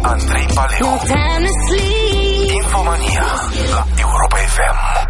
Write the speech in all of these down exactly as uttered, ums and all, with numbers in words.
Andrei Paleu. Infomania la Europa F M.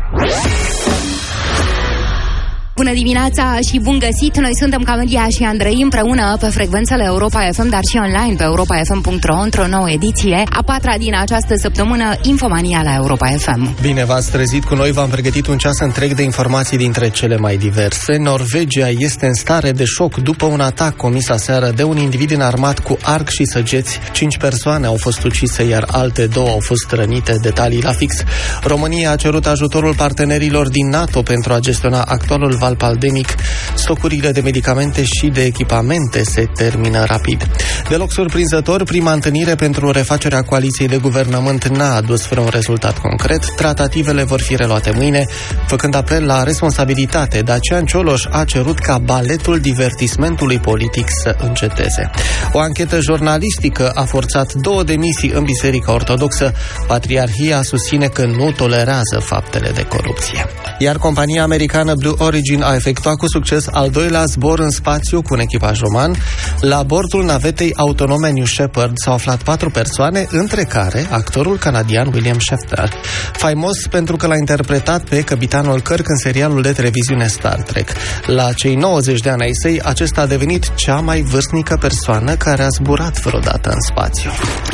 Bună dimineața și bun găsit! Noi suntem Camelia și Andrei împreună pe frecvențele Europa F M, dar și online pe europa f m punct r o într-o nouă ediție, a patra din această săptămână, Infomania la Europa F M. Bine v-ați trezit cu noi, v-am pregătit un ceas întreg de informații dintre cele mai diverse. Norvegia este în stare de șoc după un atac comis aseară de un individ înarmat cu arc și săgeți. Cinci persoane au fost ucise, iar alte două au fost rănite. Detalii la fix. România a cerut ajutorul partenerilor din NATO pentru a gestiona actualul val pandemic. Stocurile de medicamente și de echipamente se termină rapid. Deloc surprinzător, prima întâlnire pentru refacerea coaliției de guvernământ n-a adus vreun rezultat concret. Tratativele vor fi reluate mâine, făcând apel la responsabilitate. Dacian Cioloș a cerut ca baletul divertismentului politic să înceteze. O anchetă jurnalistică a forțat două demisii în Biserica Ortodoxă. Patriarhia susține că nu tolerează faptele de corupție. Iar compania americană Blue Origin a efectuat cu succes al doilea zbor în spațiu cu un echipaj uman. La bordul navetei autonome New Shepard s-au aflat patru persoane, între care actorul canadian William Shatner, faimos pentru că l-a interpretat pe capitanul Kirk în serialul de televiziune Star Trek. La cei nouăzeci de ani ai săi, acesta a devenit cea mai vârstnică persoană care a zburat vreodată în spațiu.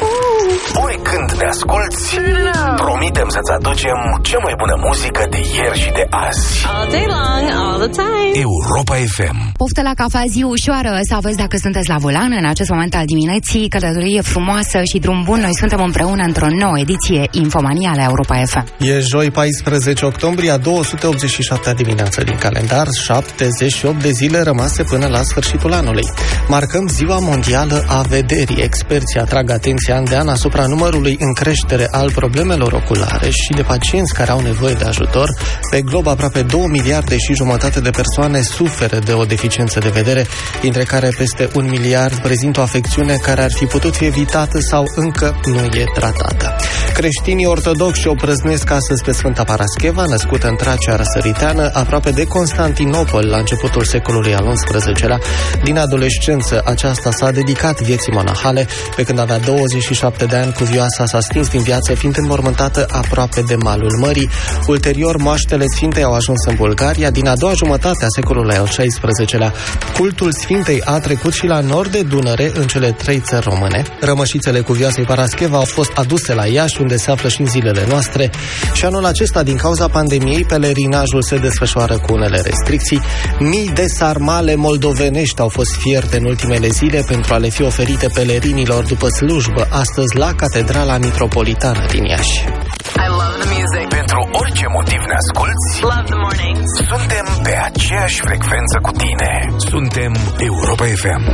Oricând ne asculți, promitem să-ți aducem cea mai bună muzică de ieri și de azi. All day long, all the time. Europa F M. Poftă la cafea, zi ușoară, să aveți dacă sunteți la volan în acest moment al dimineții, călătorie frumoasă și drum bun. Noi suntem împreună într-o nouă ediție Infomania la Europa F M. E joi paisprezece octombrie, a două sute optzeci și șaptea dimineață din calendar, șaptezeci și opt de zile rămase până la sfârșitul anului. Marcăm Ziua Mondială a Vederii. Experții atrag atenția an de an asupra numărului în creștere al problemelor oculare și de pacienți care au nevoie de ajutor. Pe glob, aproape două miliarde și jumătate de persoane suferă de o deficiență de vedere, dintre care peste un miliard prezintă o afecțiune care ar fi putut fi evitată sau încă nu e tratată. Creștinii ortodoxi o prăznesc astăzi pe Sfânta Parascheva, născută în Tracia răsăriteană, aproape de Constantinopol, la începutul secolului al unsprezecelea. Din adolescență, aceasta s-a dedicat vieții monahale. Pe când avea douăzeci și șapte de ani, cuvioasa s-a stins din viață, fiind înmormântată aproape de malul mării. Ulterior, moaștele Sfintei au ajuns în Bulgaria. Din a doua jumătate a secolului al șaisprezecelea, cultul Sfintei a trecut și la nord de Dunăre, în cele trei țări române. Rămășițele cuvioasei Parascheva au fost aduse la Iași, unde se află și în zilele noastre. Și anul acesta, din cauza pandemiei, pelerinajul se desfășoară cu unele restricții. Mii de sarmale moldovenești au fost fierte în ultimele zile pentru a le fi oferite pelerinilor după slujbă astăzi la Catedrala Mitropolitană din Iași. I love the music. Pentru orice motiv ne asculti, Love the mornings. suntem pe aceeași frecvență cu tine. Suntem Europa F M.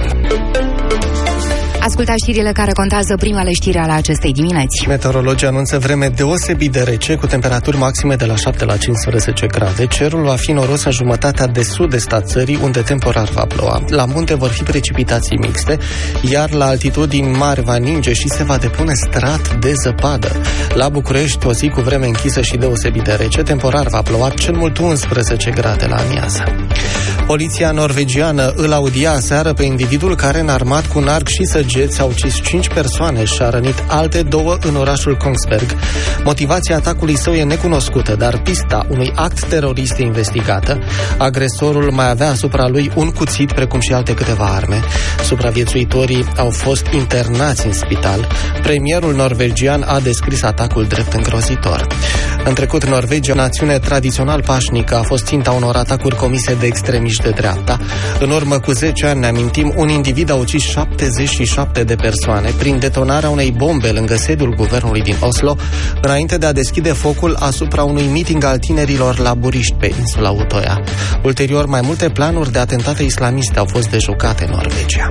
Ascultați știrile care contează, primele știri ale acestei dimineți. Meteorologii anunță vreme deosebit de rece, cu temperaturi maxime de la șapte la cincisprezece grade. Cerul va fi noros în jumătatea de sud-est a țării, unde temporar va ploua. La munte vor fi precipitații mixte, iar la altitudini mari va ninge și se va depune strat de zăpadă. La București, o zi cu vreme închisă și deosebit de rece, temporar va ploua cel mult unsprezece grade la amiază. Poliția norvegiană îl audia aseară pe individul care, înarmat cu un arc și săgeți, a ucis cinci persoane și a rănit alte două în orașul Kongsberg. Motivația atacului său e necunoscută, dar pista unui act terorist e investigată. Agresorul mai avea asupra lui un cuțit, precum și alte câteva arme. Supraviețuitorii au fost internați în spital. Premierul norvegian a descris atacul drept îngrozitor. În trecut, Norvegia, națiune tradițional pașnică, a fost ținta unor atacuri comise de extremiști de dreapta. În urmă cu zece ani, ne amintim, un individ a ucis șaptezeci și șapte de persoane prin detonarea unei bombe lângă sediul guvernului din Oslo, înainte de a deschide focul asupra unui meeting al tinerilor laburiști pe insula Utoya. Ulterior, mai multe planuri de atentate islamiste au fost dejucate în Norvegia.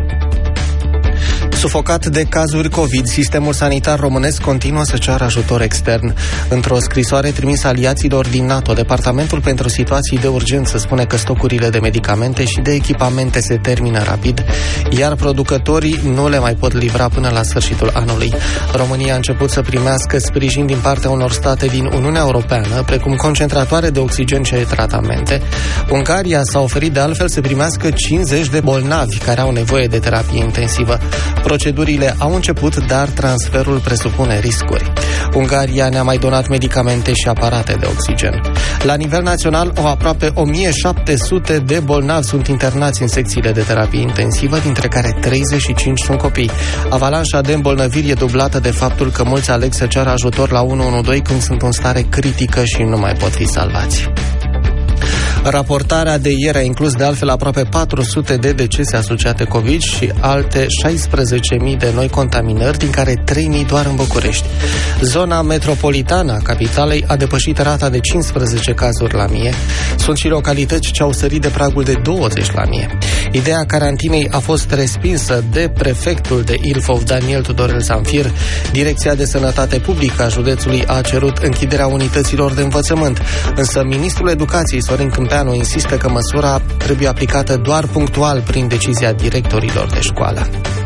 Sufocat de cazuri COVID, sistemul sanitar românesc continuă să ceară ajutor extern. Într-o scrisoare trimisă aliaților din NATO, Departamentul pentru Situații de Urgență spune că stocurile de medicamente și de echipamente se termină rapid, iar producătorii nu le mai pot livra până la sfârșitul anului. România a început să primească sprijin din partea unor state din Uniunea Europeană, precum concentratoare de oxigen și tratamente. Ungaria s-a oferit de altfel să primească cincizeci de bolnavi care au nevoie de terapie intensivă. Procedurile au început, dar transferul presupune riscuri. Ungaria ne-a mai donat medicamente și aparate de oxigen. La nivel național, o aproape o mie șapte sute de bolnavi sunt internați în secțiile de terapie intensivă, dintre care treizeci și cinci sunt copii. Avalanșa de îmbolnăviri e dublată de faptul că mulți aleg să ceară ajutor la unu unu doi când sunt în stare critică și nu mai pot fi salvați. Raportarea de ieri a inclus de altfel aproape patru sute de decese asociate COVID și alte șaisprezece mii de noi contaminări, din care trei mii doar în București. Zona metropolitană a capitalei a depășit rata de cincisprezece cazuri la mie. Sunt și localități ce au sărit de pragul de douăzeci la mie. Ideea carantinei a fost respinsă de prefectul de Ilfov, Daniel Tudorel Zamfir. Direcția de Sănătate Publică a județului a cerut închiderea unităților de învățământ, însă ministrul Educației, Sorin Câmpeanu, insistă că măsura trebuie aplicată doar punctual prin decizia directorilor de școală.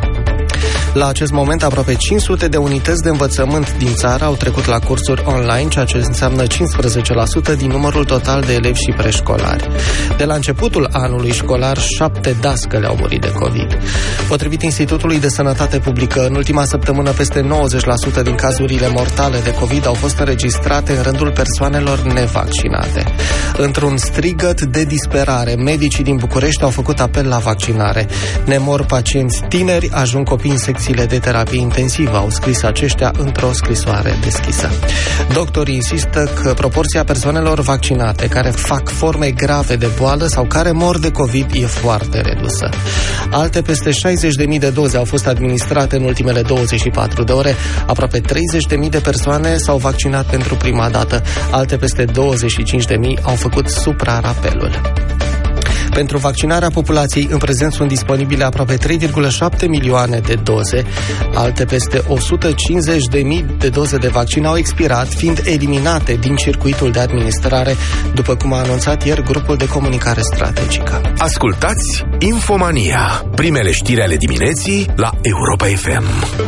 La acest moment, aproape cinci sute de unități de învățământ din țară au trecut la cursuri online, ceea ce înseamnă cincisprezece la sută din numărul total de elevi și preșcolari. De la începutul anului școlar, șapte dascăle au murit de COVID. Potrivit Institutului de Sănătate Publică, în ultima săptămână, peste nouăzeci la sută din cazurile mortale de COVID au fost înregistrate în rândul persoanelor nevaccinate. Într-un strigăt de disperare, medicii din București au făcut apel la vaccinare. Ne mor pacienți tineri, ajung copii în secțiile de terapie intensivă, au scris aceștia într-o scrisoare deschisă. Doctorii insistă că proporția persoanelor vaccinate care fac forme grave de boală sau care mor de COVID e foarte redusă. Alte peste șaizeci de mii de doze au fost administrate în ultimele douăzeci și patru de ore. Aproape treizeci de mii de persoane s-au vaccinat pentru prima dată. Alte peste douăzeci și cinci de mii au făcut suprarapelul. Pentru vaccinarea populației, în prezent sunt disponibile aproape trei virgulă șapte milioane de doze. Alte peste o sută cincizeci de mii de doze de vaccin au expirat, fiind eliminate din circuitul de administrare, după cum a anunțat ieri grupul de comunicare strategică. Ascultați Infomania, primele știri ale dimineții la Europa F M.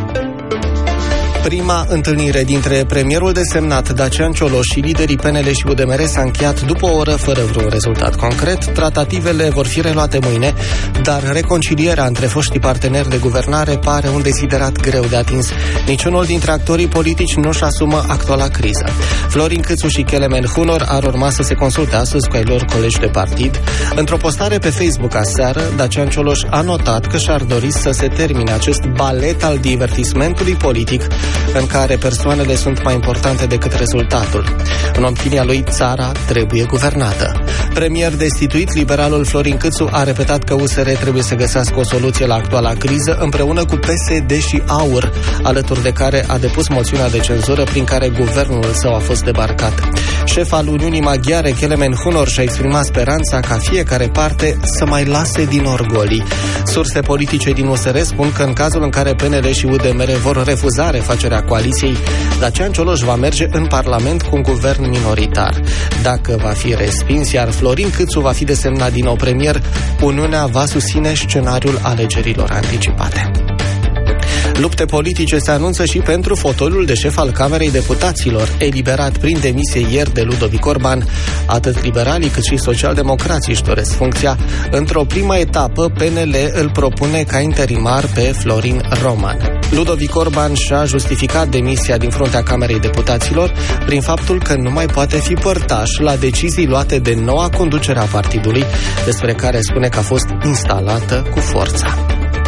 Prima întâlnire dintre premierul desemnat Dacian Cioloș și liderii P N L și U D M R s-a încheiat după o oră fără vreun rezultat concret. Tratativele vor fi reluate mâine, dar reconcilierea între foștii parteneri de guvernare pare un deziderat greu de atins. Niciunul dintre actorii politici nu-și asumă actuala criză. Florin Câțu și Kelemen Hunor ar urma să se consulte astăzi cu ai lor colegi de partid. Într-o postare pe Facebook aseară, Dacian Cioloș a notat că și-ar dori să se termine acest balet al divertismentului politic în care persoanele sunt mai importante decât rezultatul. În opinia lui, țara trebuie guvernată. Premier destituit, liberalul Florin Câțu a repetat că U S R trebuie să găsească o soluție la actuala criză împreună cu P S D și AUR, alături de care a depus moțiunea de cenzură prin care guvernul său a fost debarcat. Șefa al Uniunii Maghiare, Kelemen Hunor, și-a exprimat speranța ca fiecare parte să mai lase din orgolii. Surse politice din U S R spun că în cazul în care P N L și U D M R vor refuza refacerea coaliției, Dacian Cioloș va merge în Parlament cu un guvern minoritar. Dacă va fi respins, iar Florin Câțu va fi desemnat din nou premier, Uniunea va susține scenariul alegerilor anticipate. Lupte politice se anunță și pentru fotoliul de șef al Camerei Deputaților, eliberat prin demisie ieri de Ludovic Orban. Atât liberalii cât și socialdemocrații își doresc funcția. Într-o primă etapă, P N L îl propune ca interimar pe Florin Roman. Ludovic Orban și-a justificat demisia din fruntea Camerei Deputaților prin faptul că nu mai poate fi părtaș la decizii luate de noua conducere a partidului, despre care spune că a fost instalată cu forța.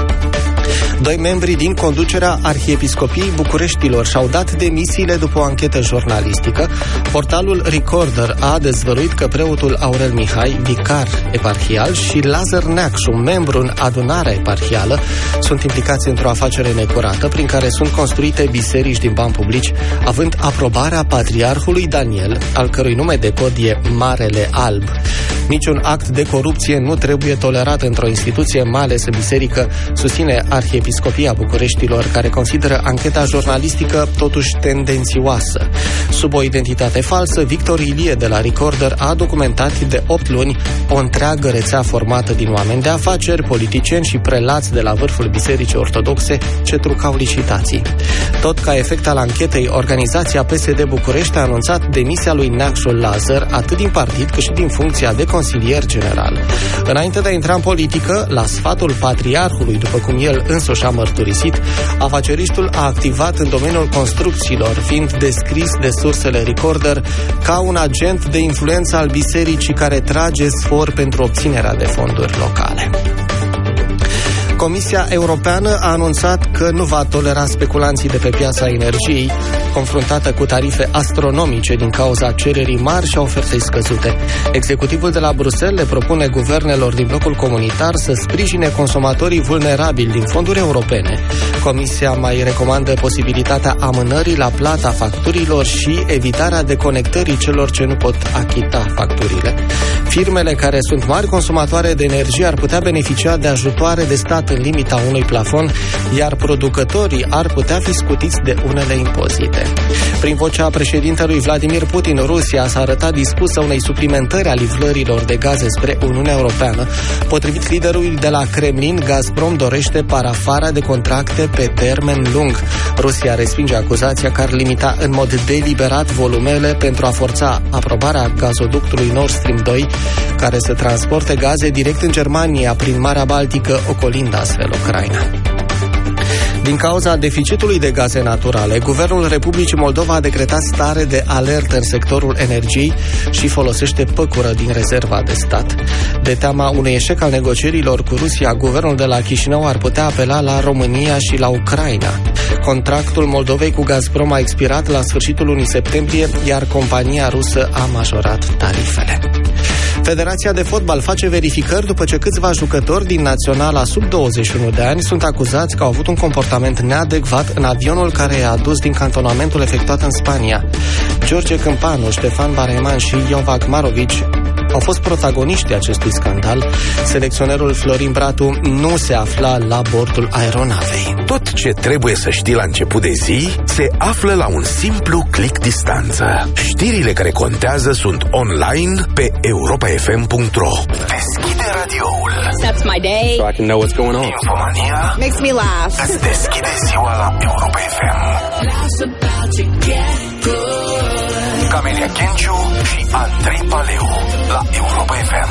Doi membri din conducerea Arhiepiscopiei Bucureștilor și-au dat demisiile după o anchetă jurnalistică. Portalul Recorder a dezvăluit că preotul Aurel Mihai, vicar eparhial, și Lazar Neacșu, membru în adunarea eparhială, sunt implicați într-o afacere necurată prin care sunt construite biserici din bani publici, având aprobarea patriarhului Daniel, al cărui nume de cod e Marele Alb. Niciun act de corupție nu trebuie tolerat într-o instituție, mai ales biserică, susține Arhiepiscopia Bucureștilor, care consideră ancheta jurnalistică totuși tendențioasă. Sub o identitate falsă, Victor Ilie de la Recorder a documentat de opt luni o întreagă rețea formată din oameni de afaceri, politicieni și prelați de la vârful Bisericii Ortodoxe ce trucau licitații. Tot ca efect al anchetei, organizația P S D București a anunțat demisia lui Neacșu Lazar, atât din partid cât și din funcția de consilier general. Înainte de a intra în politică, la sfatul patriarhului, după cum el însuși și-a mărturisit, afaceristul a activat în domeniul construcțiilor, fiind descris de sursele Recorder ca un agent de influență al bisericii care trage sfor pentru obținerea de fonduri locale. Comisia Europeană a anunțat că nu va tolera speculanții de pe piața energiei, confruntată cu tarife astronomice din cauza cererii mari și a ofertei scăzute. Executivul de la Bruxelles le propune guvernelor din blocul comunitar să sprijine consumatorii vulnerabili din fonduri europene. Comisia mai recomandă posibilitatea amânării la plata facturilor și evitarea deconectării celor ce nu pot achita facturile. Firmele care sunt mari consumatoare de energie ar putea beneficia de ajutoare de stat în limita unui plafon, iar producătorii ar putea fi scutiți de unele impozite. Prin vocea președintelui Vladimir Putin, Rusia s-a arătat dispusă unei suplimentări a livrărilor de gaze spre Uniunea Europeană. Potrivit liderului de la Kremlin, Gazprom dorește parafarea de contracte pe termen lung. Rusia respinge acuzația că ar limita în mod deliberat volumele pentru a forța aprobarea gazoductului Nord Stream doi, care să transporte gaze direct în Germania prin Marea Baltică, ocolind astfel Ucraina. Din cauza deficitului de gaze naturale, Guvernul Republicii Moldova a decretat stare de alertă în sectorul energiei și folosește păcură din rezerva de stat. De teama unui eșec al negocierilor cu Rusia, Guvernul de la Chișinău ar putea apela la România și la Ucraina. Contractul Moldovei cu Gazprom a expirat la sfârșitul lunii septembrie, iar compania rusă a majorat tarifele. Federația de Fotbal face verificări după ce câțiva jucători din naționala sub douăzeci și unu de ani sunt acuzați că au avut un comportament neadecvat în avionul care i-a adus din cantonamentul efectuat în Spania. George Câmpanu, Ștefan Bareman și Iovac Marovici au fost protagoniștii acestui scandal. Selecționerul Florin Bratu nu se afla la bordul aeronavei. Tot ce trebuie să știi la început de zi se află la un simplu click distanță. Știrile care contează sunt online pe europa f m punct r o. Deschide radioul. Starts my day. So I can know what's going on. Infomania Makes me laugh. îți deschide ziua la Europa F M. Camelia Kenciu și Andrei Paleu la Europa F M.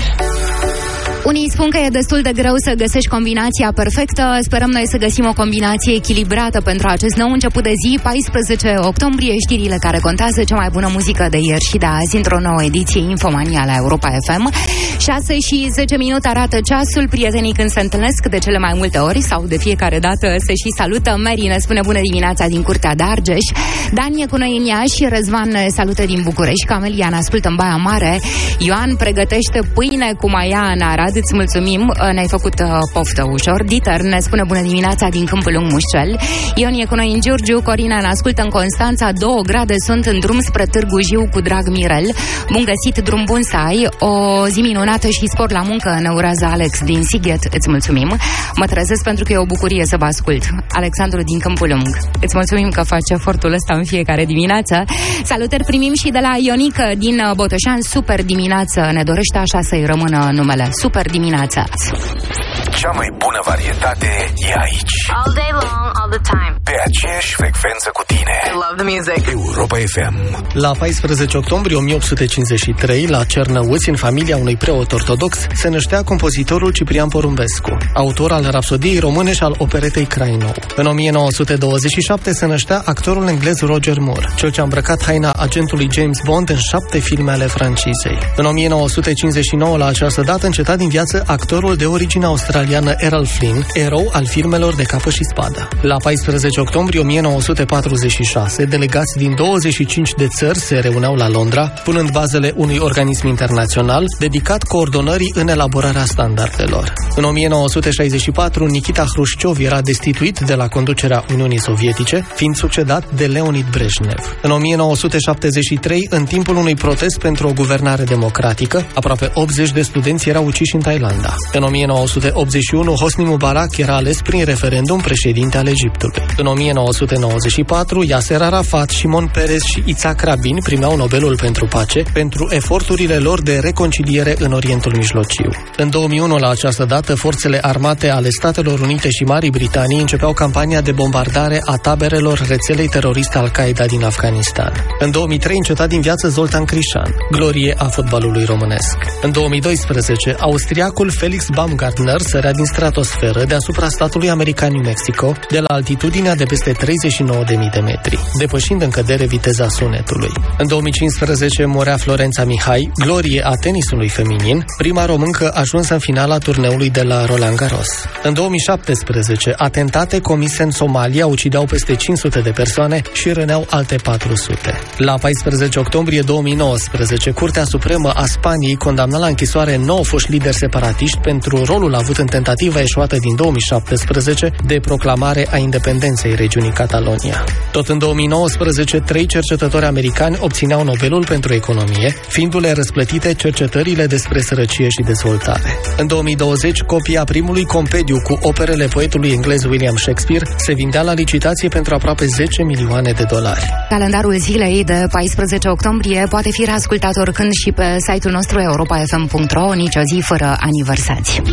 Unii spun că e destul de greu să găsești combinația perfectă. Sperăm noi să găsim o combinație echilibrată pentru acest nou început de zi, paisprezece octombrie, știrile care contează, cea mai bună muzică de ieri și de azi, într-o nouă ediție Infomania la Europa F M. șase și zece minute arată ceasul, prietenii când se întâlnesc de cele mai multe ori sau de fiecare dată se și salută. Mary ne spune bună dimineața din Curtea de Argeș, Dan e cu noi în Iași, Răzvan ne salută din București, Camelia ne ascultă în Baia Mare, Ioan pregătește pâine cu maia în Arad. Îți mulțumim, ne-ai făcut uh, poftă ușor. Dieter ne spune bună dimineața din Câmpul Lung Mușcel. Ion e cu noi în Giurgiu, Corina ne ascultă în Constanța, două grade sunt în drum spre Târgu Jiu cu Drag Mirel. Bun găsit, drum bun să ai, o zi minunată și spor la muncă, ne urează Alex din Sighet, îți mulțumim. Mă trezesc pentru că e o bucurie să vă ascult. Alexandru din Câmpul Lung, îți mulțumim că faci efortul ăsta în fiecare dimineață. Salutări primim și de la Ionică din Botoșan, super dimineață, ne dorește așa să-i rămână numele, super dimineața. Cea mai bună varietate e aici. All day long, all the time. Pe aceeași frecvență cu tine. I love the music. Europa F M. La paisprezece octombrie o mie opt sute cincizeci și trei, la Cernăuți, în familia unui preot ortodox, se năștea compozitorul Ciprian Porumbescu, autor al rapsodiei române și al operetei Crainou. În o mie nouă sute douăzeci și șapte se năștea actorul englez Roger Moore, cel ce a îmbrăcat haina agentului James Bond în șapte filme ale francizei. În o mie nouă sute cincizeci și nouă, la această dată, încetat din viață actorul de origine australiană Errol Flynn, erou al filmelor de capă și spadă. La paisprezece octombrie o mie nouă sute patruzeci și șase, delegați din douăzeci și cinci de țări se reuneau la Londra, punând bazele unui organism internațional dedicat coordonării în elaborarea standardelor. În o mie nouă sute șaizeci și patru, Nikita Hrușciov era destituit de la conducerea Uniunii Sovietice, fiind succedat de Leonid Brejnev. În o mie nouă sute șaptezeci și trei, în timpul unui protest pentru o guvernare democratică, aproape optzeci de studenți erau uciși în Thailanda. În o mie nouă sute optzeci și unu, Hosni Mubarak era ales prin referendum președinte al Egiptului. În o mie nouă sute nouăzeci și patru, Yasser Arafat, Shimon Peres și Itzhak Rabin primeau Nobelul pentru pace pentru eforturile lor de reconciliere în Orientul Mijlociu. În două mii unu, la această dată, forțele armate ale Statelor Unite și Marii Britanii începeau campania de bombardare a taberelor rețelei teroriste Al-Qaeda din Afganistan. În două mii trei înceta din viață Zoltan Crișan, glorie a fotbalului românesc. În două mii doisprezece, austriacul Felix Baumgartner sărea din stratosferă deasupra statului american New Mexico, de la altitudinea de peste treizeci și nouă de mii de metri, depășind în cădere viteza sunetului. În două mii cincisprezece murea Florența Mihai, glorie a tenisului feminin, prima româncă ajunsă în finala turneului de la Roland Garros. În două mii șaptesprezece, atentate comise în Somalia ucideau peste cinci sute de persoane și răneau alte patru sute. La paisprezece octombrie două mii nouăsprezece, Curtea Supremă a Spaniei condamna la închisoare nouă foști lideri separatiști pentru rolul avut în tentativa eșuată din două mii șaptesprezece de proclamare a independenței regiunii Catalonia. Tot în două mii nouăsprezece, trei cercetători americani obțineau Nobelul pentru economie, fiindu-le răsplătite cercetările despre sărăcie și dezvoltare. În două mii douăzeci, copia primului compendiu cu operele poetului englez William Shakespeare se vindea la licitație pentru aproape zece milioane de dolari. Calendarul zilei de paisprezece octombrie poate fi reascultat oricând și pe site-ul nostru europa f m punct r o, nicio zi fără aniversați.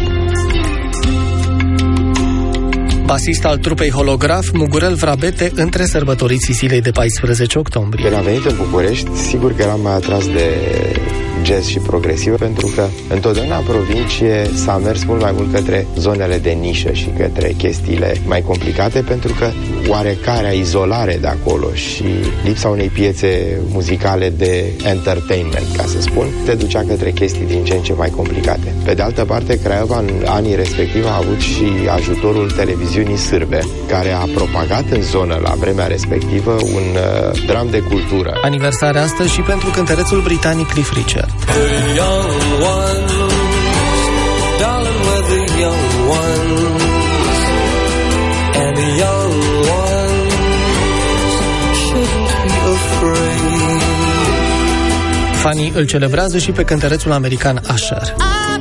Basist al trupei Holograf, Mugurel Vrabete, între sărbătoriții zilei de paisprezece octombrie. Când am venit în București, sigur că eram mai atras de jazz și progresiv, pentru că întotdeauna în provincie s-a mers mult mai mult către zonele de nișă și către chestiile mai complicate, pentru că oarecarea izolare de acolo și lipsa unei piețe muzicale de entertainment, ca să spun, te ducea către chestii din ce în ce mai complicate. Pe de altă parte, Craiova în anii respectivi a avut și ajutorul televiziunii sârbe, care a propagat în zonă la vremea respectivă un uh, dram de cultură. Aniversarea astăzi și pentru cântărețul britanic Cliff Richard. The young ones, darling, we're the young ones, and the young ones shouldn't be afraid. Fanii îl celebrează și pe cântărețul american Usher.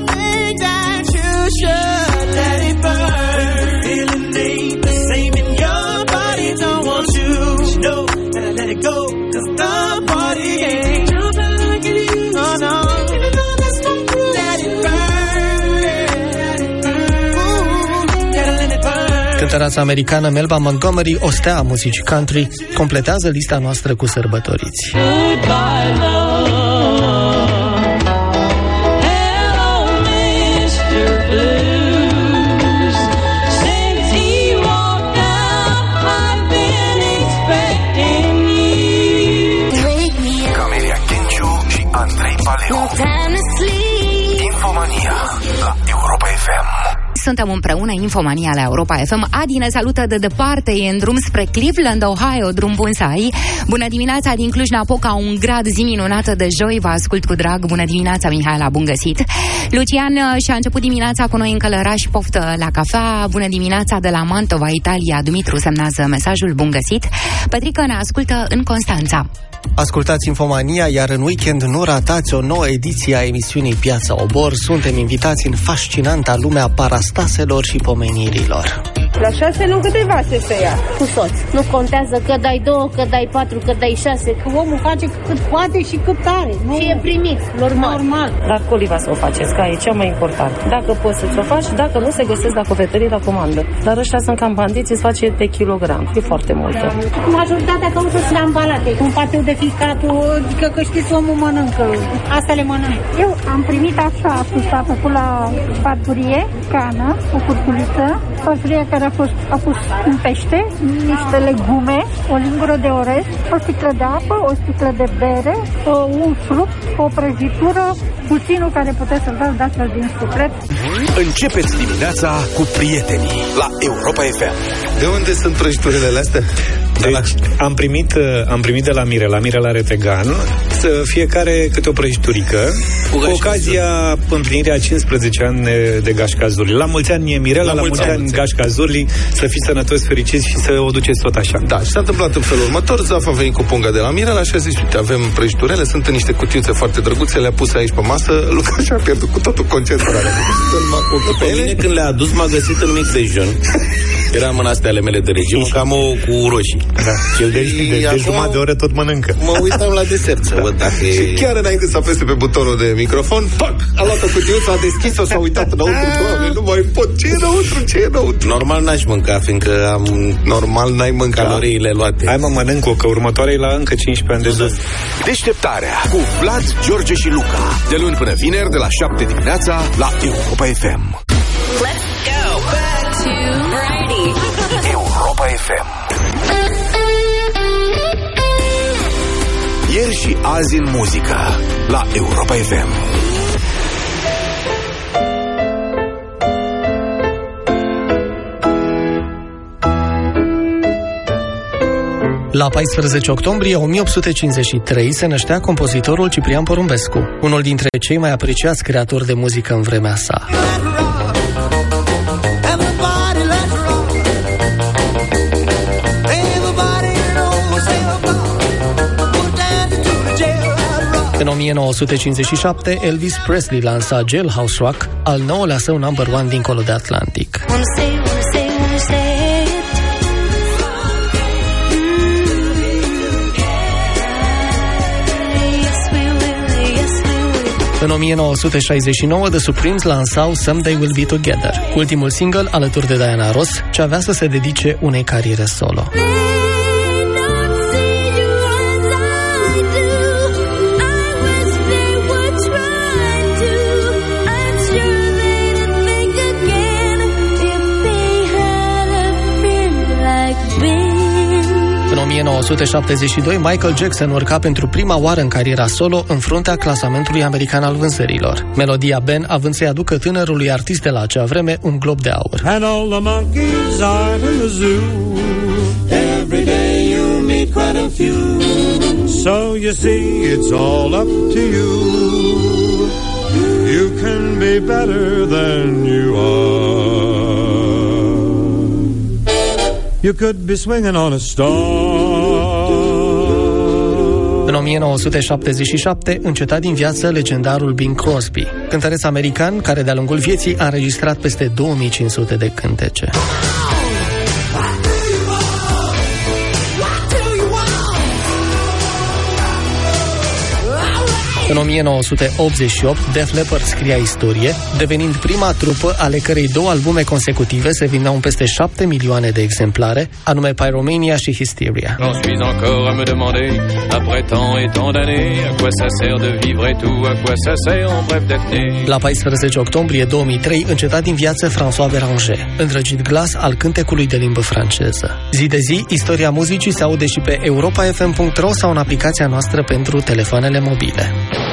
Cântăreața americană Melba Montgomery, o stea a muzicii country, completează lista noastră cu sărbătoriți. Camelia Kenciu și Andrei Paleu. Infomania la Europa F M. Suntem împreună, Infomania la Europa F M. Adi ne salută de departe, e în drum spre Cleveland, Ohio, drum bun să ai. Bună dimineața din Cluj-Napoca, un grad, zi minunată de joi, vă ascult cu drag. Bună dimineața, Mihaela, bun găsit. Lucian și-a început dimineața cu noi în Călăraș, poftă la cafea. Bună dimineața de la Mantova, Italia, Dumitru semnează mesajul, bun găsit. Petrică ne ascultă în Constanța. Ascultați Infomania, iar în weekend nu ratați o nouă ediție a emisiunii Piața Obor. Suntem invitați în fascinanta lume a parastaselor și pomenirilor. La șase nu câte vase se ia? Cu soț. Nu contează că dai două, că dai patru, că dai șase. Că omul face cât poate și cât are. Nu? Și e primit, normal. Normal. La coliva să o faceți, că e cea mai important. Dacă poți să-ți o faci, dacă nu, se găsesc la cofetării la comandă. Dar ăștia sunt cam bandiți, îți face pe kilogram. E foarte multă. Majoritatea caută să le ambalate. Un patiu de ficatul, adică că știți, omul mănâncă. Asta le mănâncă. Eu am primit așa, a făcut la farfurie, cană, o curculiță, farfurie care a fost a pus un pește, niște legume, o lingură de orez, o sticlă de apă, o sticlă de bere, un fruct, o prăjitură, puținul care puteți să-l dați de astfel din suflet. Începeți dimineața cu prietenii la Europa F M. De unde sunt prăjiturile astea? Deci, am primit, am primit de la Mirela, Mirela Retegan, să fiecare câte o prăjiturică, cu ocazia împlinirii a cincisprezece ani de Gașca Zurli. La mulți ani mie, Mirela, la, la mulți ani Gașca Zurli, să fiți sănătoși, fericiți și să o duceți tot așa. Da, și s-a întâmplat în felul următor. Zaf a venit cu punga de la Mirela și a zis, uite, avem prăjiturele, sunt în niște cutiuțe foarte drăguțe, le-a pus aici pe masă. Luca și-a pierdut cu totul concentrarea. Pe mine, când le-a adus, m-a găsit în mic dejun. Eram în astea ale mele de regim, cam o cu roșii. Da. El de, de, de jumătate de oră tot mănâncă. Mă uitam la desert să văd dacă e... Și chiar înainte să apese pe butonul de microfon, pac, a luat o cutiuță, a deschis-o, s-a uitat înăuntru. Doamne, nu mai pot, ce e înăuntru, ce e înăuntru? Normal n-aș mânca, fiindcă am... Normal n-ai mâncat caloriile luate. Hai mă, mănânc-o, că următoarea e la încă cincisprezece ani de zi. Deșteptarea cu Vlad, George și Luca. De luni până vineri, de la șapte dimineața, la Europa F M. Let's go back to Friday. Europa F M. Ieri și azi în muzică, la Europa F M. La paisprezece octombrie o mie opt sute cincizeci și trei se năștea compozitorul Ciprian Porumbescu, unul dintre cei mai apreciați creatori de muzică în vremea sa. În o mie nouă sute cincizeci și șapte, Elvis Presley lansa Jailhouse Rock, al nouălea său number one dincolo de Atlantic. În o mie nouă sute șaizeci și nouă, The Supremes lansau Someday We'll Be Together, ultimul single alături de Diana Ross, ce avea să se dedice unei cariere solo. În o mie nouă sute șaptezeci și doi, Michael Jackson urca pentru prima oară în cariera solo în fruntea clasamentului american al vânzărilor, melodia Ben având să-i aducă tânărului artist de la acea vreme un glob de aur. And all the monkeys are in the zoo. Every day you meet quite a few. So you see it's all up to you. You can be better than you are. You could be swinging on a star. În o mie nouă sute șaptezeci și șapte înceta din viață legendarul Bing Crosby, cântăreț american care de-a lungul vieții a înregistrat peste două mii cinci sute de cântece. În o mie nouă sute optzeci și opt, Def Leppard scria istorie, devenind prima trupă ale cărei două albume consecutive se vindeau în peste șapte milioane de exemplare, anume Pyromania și Hysteria. J'en suis encore à me demander, après tant et tant d'années, à quoi ça sert de vivre et tout, à quoi ça sert en bref d'être né. La paisprezece octombrie două mii trei înceta din viață François Béranger, îndrăgit glas al cântecului de limbă franceză. Zi de zi, istoria muzicii se aude și pe europa f m punct r o sau în aplicația noastră pentru telefoanele mobile.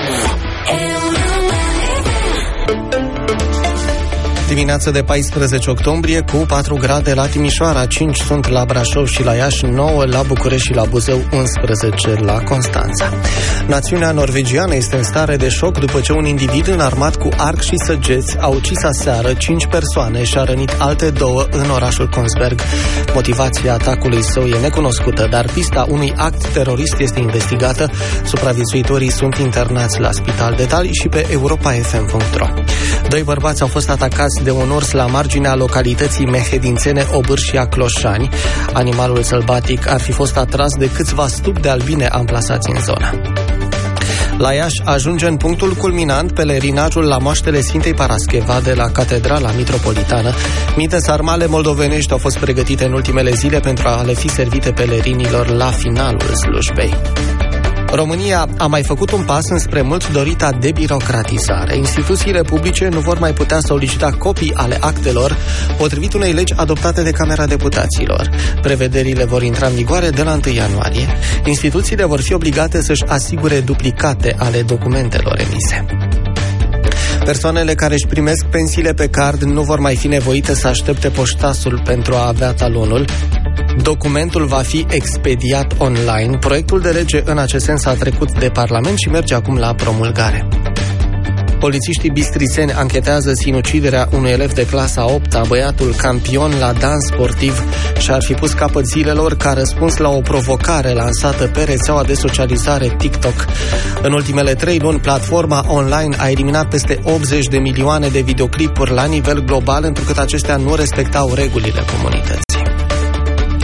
Dimineața de paisprezece octombrie cu patru grade la Timișoara, cinci sunt la Brașov și la Iași, nouă la București și la Buzău, unsprezece la Constanța. Națiunea norvegiană este în stare de șoc după ce un individ înarmat cu arc și săgeți a ucis aseară cinci persoane și a rănit alte două în orașul Kongsberg. Motivația atacului său e necunoscută, dar pista unui act terorist este investigată. Supraviețuitorii sunt internați la spital. Detalii și pe europa f m punct r o. Doi bărbați au fost atacați de un urs la marginea localității mehedințene Obârșia Cloșani. Animalul sălbatic ar fi fost atras de câțiva stupi de albine amplasați în zonă. La Iași ajunge în punctul culminant pelerinajul la moaștele Sfintei Parascheva de la Catedrala Mitropolitană. Mii de sarmale moldovenești au fost pregătite în ultimele zile pentru a le fi servite pelerinilor la finalul slujbei. România a mai făcut un pas înspre mult dorita debirocratizare. Instituțiile publice nu vor mai putea solicita copii ale actelor, potrivit unei legi adoptate de Camera Deputaților. Prevederile vor intra în vigoare de la întâi ianuarie. Instituțiile vor fi obligate să-și asigure duplicate ale documentelor emise. Persoanele care își primesc pensiile pe card nu vor mai fi nevoite să aștepte poștasul pentru a avea talonul. Documentul va fi expediat online. Proiectul de lege în acest sens a trecut de Parlament și merge acum la promulgare. Polițiștii bistrițeni anchetează sinuciderea unui elev de clasa a opta. Băiatul, campion la dans sportiv, și-ar fi pus capăt zilelor ca răspuns la o provocare lansată pe rețeaua de socializare TikTok. În ultimele trei luni, platforma online a eliminat peste optzeci de milioane de videoclipuri la nivel global, întrucât acestea nu respectau regulile comunității.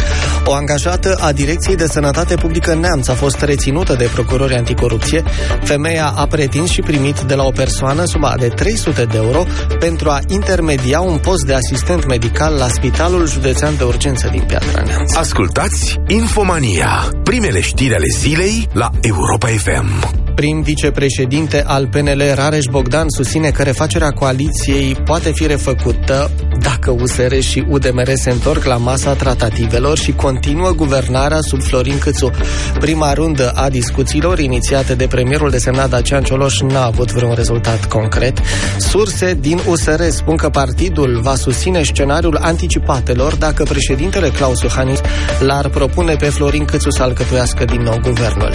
O angajată a Direcției de Sănătate Publică Neamț a fost reținută de procurori anticorupție. Femeia a pretins și primit de la o persoană suma de trei sute de euro pentru a intermedia un post de asistent medical la Spitalul Județean de Urgență din Piatra Neamț. Ascultați Infomania, primele știri ale zilei la Europa F M. Prim vicepreședinte al P N L, Rareș Bogdan, susține că refacerea coaliției poate fi refăcută dacă U S R și U D M R se întorc la masa tratativelor și continuă guvernarea sub Florin Câțu. Prima rundă a discuțiilor, inițiate de premierul desemnat Dacian Cioloș, n-a avut vreun rezultat concret. Surse din U S R spun că partidul va susține scenariul anticipatelor dacă președintele Claus Iohannis l-ar propune pe Florin Câțu să alcătuiască din nou guvernul.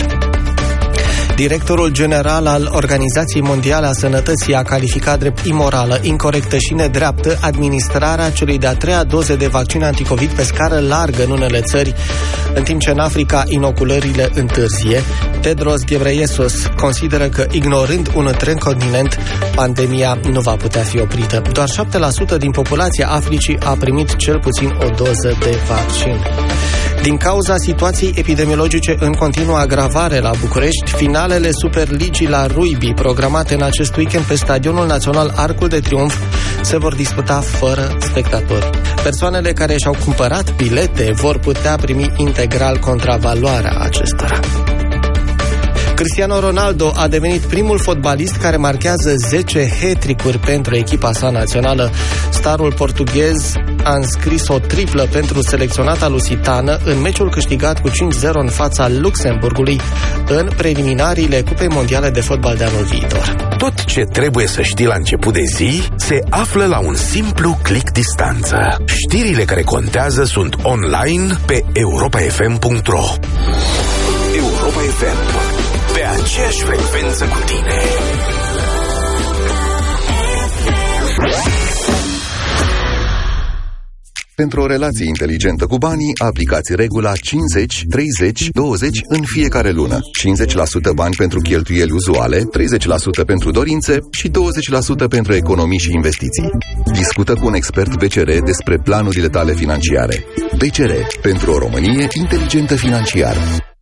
Directorul general al Organizației Mondiale a Sănătății a calificat drept imorală, incorectă și nedreaptă administrarea celei de-a treia doze de vaccin anticovid pe scară largă în unele țări, în timp ce în Africa inoculările întârzie. Tedros Ghebreyesus consideră că, ignorând un întreg continent, pandemia nu va putea fi oprită. Doar șapte la sută din populația Africii a primit cel puțin o doză de vaccin. Din cauza situației epidemiologice în continuă agravare la București, finalele Superligii la rugby, programate în acest weekend pe Stadionul Național Arcul de Triunf, se vor disputa fără spectatori. Persoanele care și-au cumpărat bilete vor putea primi integral contravaloarea acestora. Cristiano Ronaldo a devenit primul fotbalist care marchează zece hat-trick-uri pentru echipa sa națională. Starul portughez a înscris o triplă pentru selecționata lusitană în meciul câștigat cu cinci zero în fața Luxemburgului în preliminariile Cupei Mondiale de Fotbal de anul viitor. Tot ce trebuie să știi la început de zi se află la un simplu click distanță. Știrile care contează sunt online pe europa f m punct r o. Europa F M, pe aceeași frecvență cu tine. Pentru o relație inteligentă cu banii, aplicați regula cincizeci treizeci douăzeci în fiecare lună. cincizeci la sută bani pentru cheltuieli uzuale, treizeci la sută pentru dorințe și douăzeci la sută pentru economii și investiții. Discută cu un expert B C R despre planurile tale financiare. B C R, pentru o Românie inteligentă financiară.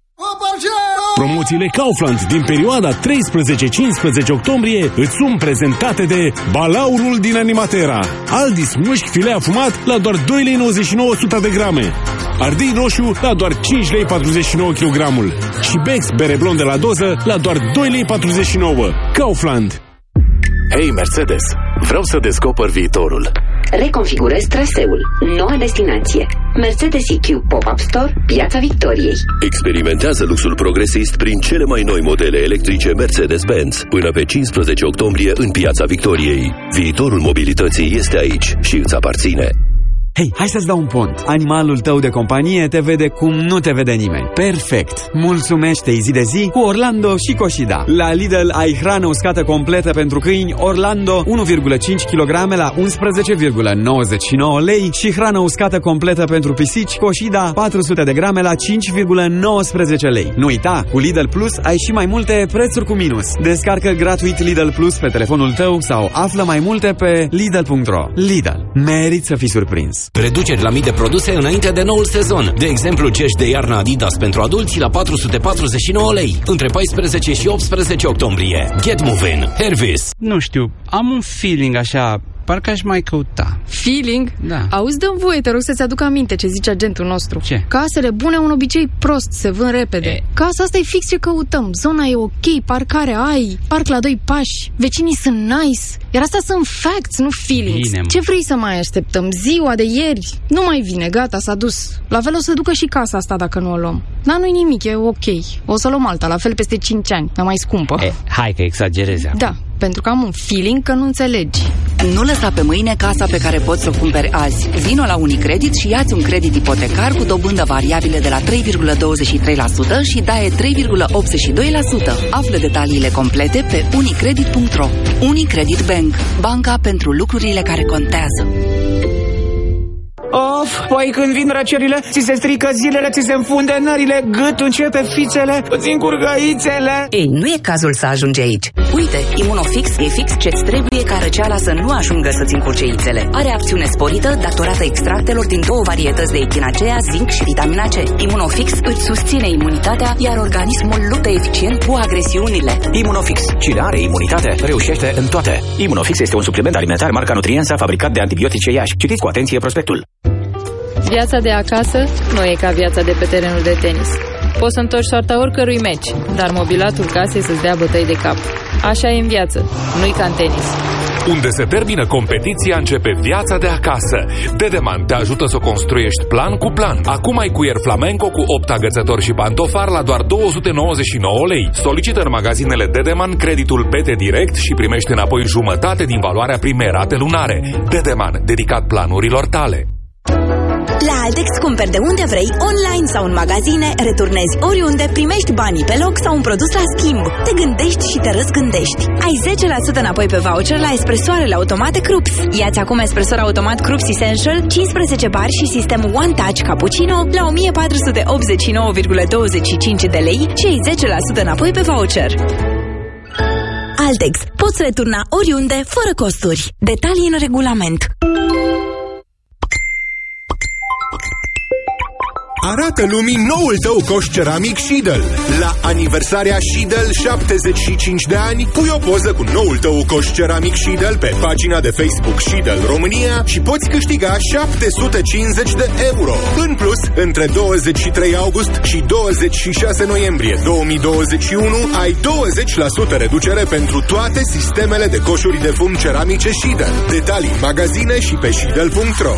Promoțiile Kaufland din perioada treisprezece cincisprezece octombrie îți sunt prezentate de Balaurul din Animatera. Aldis mușchi filea fumat la doar doi lei nouăzeci și nouă de grame. Ardei roșu la doar cinci lei patruzeci și nouă kilogramul. Și Bex bere blondă la doză la doar doi lei patruzeci și nouă. Kaufland. Hei, Mercedes! Vreau să descoper viitorul. Reconfigurez traseul. Noua destinație. Mercedes E Q Pop-Up Store, Piața Victoriei. Experimentează luxul progresist prin cele mai noi modele electrice Mercedes-Benz până pe cincisprezece octombrie în Piața Victoriei. Viitorul mobilității este aici și îți aparține. Hei, hai să-ți dau un pont. Animalul tău de companie te vede cum nu te vede nimeni. Perfect! Mulțumește-i zi de zi cu Orlando și Coșida. La Lidl ai hrană uscată completă pentru câini Orlando unu virgulă cinci kilograme la unsprezece virgulă nouăzeci și nouă lei și hrană uscată completă pentru pisici Coșida patru sute de grame la cinci virgulă nouăsprezece lei. Nu uita, cu Lidl Plus ai și mai multe prețuri cu minus. Descarcă gratuit Lidl Plus pe telefonul tău sau află mai multe pe lidl punct r o. Lidl. Meriți să fii surprins. Reduceri la mii de produse înainte de noul sezon. De exemplu, cești de iarnă Adidas pentru adulți la patru sute patruzeci și nouă lei. Între paisprezece și optsprezece octombrie. Get moving. Hervis. Nu știu, am un feeling așa, parcă aș mai căuta. Feeling? Da. Auzi, dă-mi voie, te rog să-ți aduc aminte ce zice agentul nostru. Ce? Casele bune au un obicei prost, se vând repede. E. Casa asta e fix ce căutăm. Zona e ok, parcare ai, parc la doi pași, vecinii sunt nice. Iar astea sunt facts, nu feelings. Bine, ce vrei să mai așteptăm? Ziua de ieri nu mai vine, gata, s-a dus. La fel o să ducă și casa asta dacă nu o luăm. Dar nu-i nimic, e ok. O să luăm alta, la fel peste cinci ani, dar mai scumpă. E, hai că exagerezi acum. Da, pentru că am un feeling că nu înțelegi. Nu lăsa pe mâine casa pe care poți să o cumperi azi. Vino la Unicredit și ia-ți un credit ipotecar cu dobândă variabilă de la trei virgulă douăzeci și trei la sută și D A E trei virgulă optzeci și doi la sută. Află detaliile complete pe unicredit punct r o. Unicredit Bank. Banca pentru lucrurile care contează. Oh, Of, păi când vin răcerile, ți se strică zilele, ți se înfunde nările, gâtul începe fițele, îți încurcă ițele. Ei, nu e cazul să ajungi aici. Uite, Immunofix e fix ce-ți trebuie ca răceala să nu ajungă să-ți încurce ițele. Are acțiune sporită datorată extractelor din două varietăți de echinacea, zinc și vitamina C. Immunofix îți susține imunitatea, iar organismul luptă eficient cu agresiunile. Immunofix. Cine are imunitate, reușește în toate. Immunofix este un supliment alimentar marca Nutriensa fabricat de Antibiotice Iași. Citiți cu atenție prospectul. Viața de acasă nu e ca viața de pe terenul de tenis. Poți să întorci soarta oricărui meci, dar mobilatul casei să-ți dea bătăi de cap. Așa e în viață, nu-i ca în tenis. Unde se termină competiția, începe viața de acasă. Dedeman te ajută să construiești plan cu plan. Acum ai cuier flamenco cu opt agățători și pantofar la doar două sute nouăzeci și nouă lei. Solicită în magazinele Dedeman creditul B T Direct și primești înapoi jumătate din valoarea primei rate lunare. Dedeman, dedicat planurilor tale. La Altex cumperi de unde vrei, online sau în magazine, returnezi oriunde, primești banii pe loc sau un produs la schimb. Te gândești și te răzgândești. Ai zece la sută înapoi pe voucher la espresoarele automate Krups. Ia-ți acum espresor automat Krups Essential, cincisprezece bar și sistem One Touch Cappuccino la o mie patru sute optzeci și nouă virgulă douăzeci și cinci de lei și ai zece la sută înapoi pe voucher. Altex. Poți returna oriunde, fără costuri. Detalii în regulament. Arată lumii noul tău coș ceramic Schiedel. La aniversarea Schiedel șaptezeci și cinci de ani, pui o poză cu noul tău coș ceramic Schiedel pe pagina de Facebook Schiedel România și poți câștiga șapte sute cincizeci de euro. În plus, între douăzeci și trei august și douăzeci și șase noiembrie două mii douăzeci și unu ai douăzeci la sută reducere pentru toate sistemele de coșuri de fum ceramice Schiedel. Detalii în magazine și pe schiedel punct ro.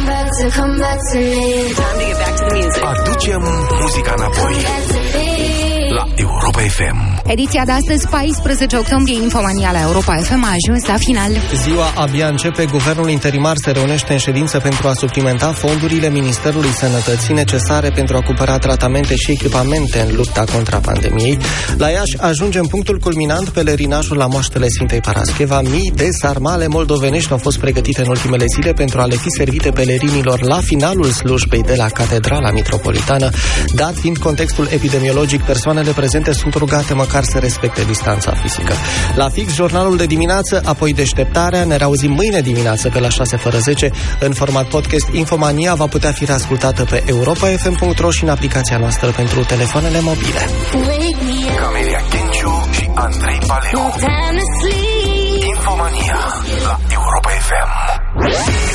Aducem muzica înapoi la Europa F M. Ediția de astăzi, paisprezece octombrie, Infomania la Europa F M a ajuns la final. Ziua abia începe, guvernul interimar se reunește în ședință pentru a suplimenta fondurile Ministerului Sănătății necesare pentru a cumpăra tratamente și echipamente în lupta contra pandemiei. La Iași ajunge în punctul culminant pelerinajul la moaștele Sfintei Parascheva. Mii de sarmale moldovenești au fost pregătite în ultimele zile pentru a le fi servite pelerinilor la finalul slujbei de la Catedrala Mitropolitană. Dat fiind contextul epidemiologic, persoanele prezente sunt rugate măcar să respecte distanța fizică. La fix, jurnalul de dimineață, apoi deșteptarea. Ne reauzim mâine dimineață pe la șase fără zece. În format podcast, Infomania va putea fi reascultată pe europa f m punct ro și în aplicația noastră pentru telefoanele mobile. Camelia Kenciu și Andrei Paleu. Infomania la Europa F M.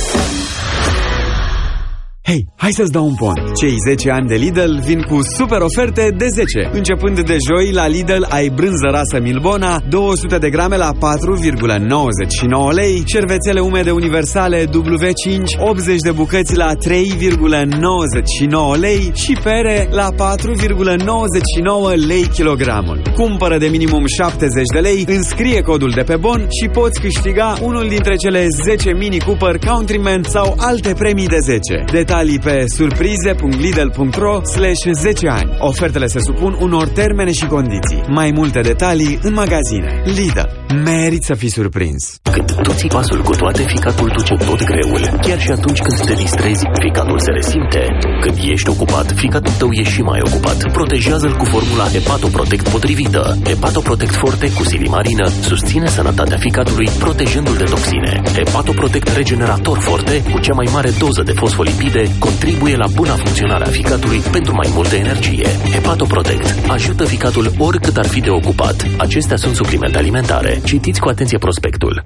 Hei, hai să-ți dau un pont. Cei zece ani de Lidl vin cu super oferte de zece. Începând de joi, la Lidl ai brânză rasă Milbona, două sute de grame la patru virgulă nouăzeci și nouă lei, șervețele umede universale W cinci, optzeci de bucăți la trei virgulă nouăzeci și nouă lei și pere la patru virgulă nouăzeci și nouă lei kilogramul. Cumpără de minimum șaptezeci de lei, înscrie codul de pe bon și poți câștiga unul dintre cele zece Mini Cooper Countryman sau alte premii de zece. Detalii pe surprize punct lidl punct ro slash zece ani. Ofertele se supun unor termene și condiții. Mai multe detalii în magazine. Lidl. Meriți să fii surprins. Când tu ții pasul cu toate, ficatul duce tot greul. Chiar și atunci când te distrezi, ficatul se resimte. Când ești ocupat, ficatul tău e și mai ocupat. Protejează-l cu formula Hepatoprotect potrivită. Hepatoprotect Forte cu silimarină susține sănătatea ficatului, protejându-l de toxine. Hepatoprotect Regenerator Forte, cu cea mai mare doză de fosfolipide, contribuie la buna funcționare a ficatului pentru mai multă energie. Hepatoprotect ajută ficatul oricât ar fi de ocupat. Acestea sunt suplimente alimentare. Citiți cu atenție prospectul.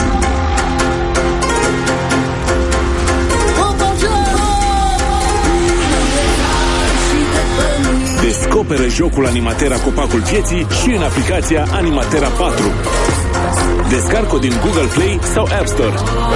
Descoperă jocul Animatera Copacul Vieții și în aplicația Animatera patru. Descarcă-o din Google Play sau App Store.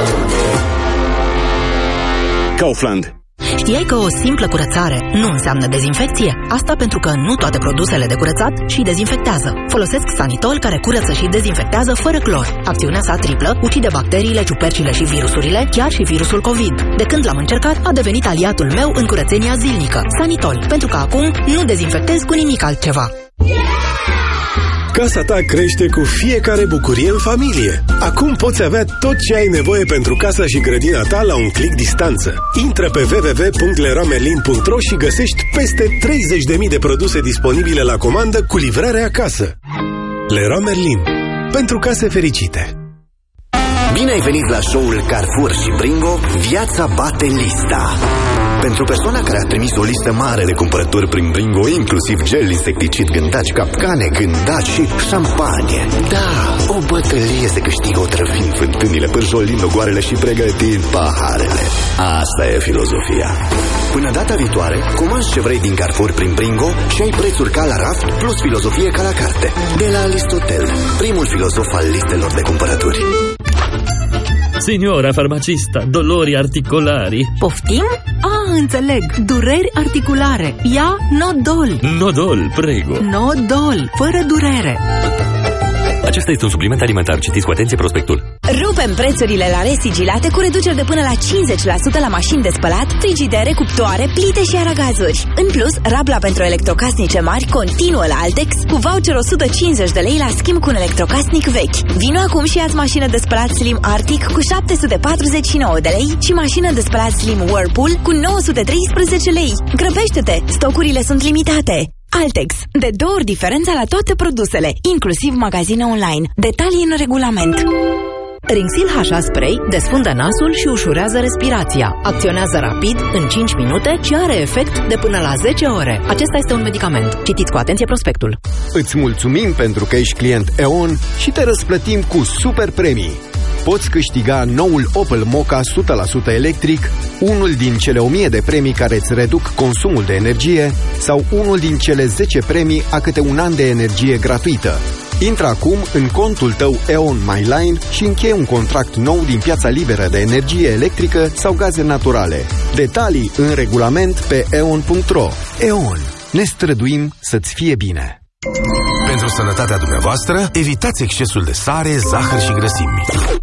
Kaufland. Știai că o simplă curățare nu înseamnă dezinfecție? Asta pentru că nu toate produsele de curățat și dezinfectează. Folosesc Sanitol, care curăță și dezinfectează fără clor. Acțiunea sa triplă ucide bacteriile, ciupercile și virusurile, chiar și virusul COVID. De când l-am încercat, a devenit aliatul meu în curățenia zilnică. Sanitol, pentru că acum nu dezinfectez cu nimic altceva. Casa ta crește cu fiecare bucurie în familie. Acum poți avea tot ce ai nevoie pentru casa și grădina ta la un click distanță. Intră pe w w w punct leroy merlin punct r o și găsești peste treizeci de mii de produse disponibile la comandă cu livrare acasă. Leroy Merlin. Pentru case fericite. Bine ai venit la show-ul Carrefour și Bringo, viața bate lista. Pentru persoana care a trimis o listă mare de cumpărături prin Bringo, inclusiv gel, insecticid, gândaci, capcane, gândaci și șampanie. Da, o bătălie se câștigă otrăvind fântânile, pârjolind ogoarele și pregătind paharele. Asta e filozofia. Până data viitoare, comanzi ce vrei din Carrefour prin Bringo și ai prețuri ca la raft plus filozofie ca la carte. De la Aristotel, primul filozof al listelor de cumpărături. Signora farmacista, dolori articolari. Poftim? Ah, înțeleg. Dureri articulare. Ia Nodol. Nodol, prego. Nodol, fără durere. Acesta este un supliment alimentar. Citiți cu atenție prospectul. Rupem prețurile la resigilate cu reduceri de până la cincizeci la sută la mașini de spălat, frigidere, cuptoare, plite și aragazuri. În plus, rabla pentru electrocasnice mari continuă la Altex cu voucher o sută cincizeci de lei la schimb cu un electrocasnic vechi. Vino acum și ia-ți mașină de spălat Slim Arctic cu șapte sute patruzeci și nouă de lei și mașină de spălat Slim Whirlpool cu nouă sute treisprezece lei. Grăbește-te! Stocurile sunt limitate! Altex. De două ori diferența la toate produsele, inclusiv magazine online. Detalii în regulament. Rinxil H A Spray desfundă nasul și ușurează respirația. Acționează rapid, în cinci minute și are efect de până la zece ore. Acesta este un medicament. Citiți cu atenție prospectul. Îți mulțumim pentru că ești client E O N și te răsplătim cu super premii. Poți câștiga noul Opel Mokka o sută la sută electric, unul din cele o mie de premii care îți reduc consumul de energie sau unul din cele zece premii a câte un an de energie gratuită. Intră acum în contul tău E O N MyLine și încheie un contract nou din piața liberă de energie electrică sau gaze naturale. Detalii în regulament pe e o n punct r o. E O N. Ne străduim să-ți fie bine. Pentru sănătatea dumneavoastră, evitați excesul de sare, zahăr și grăsimi.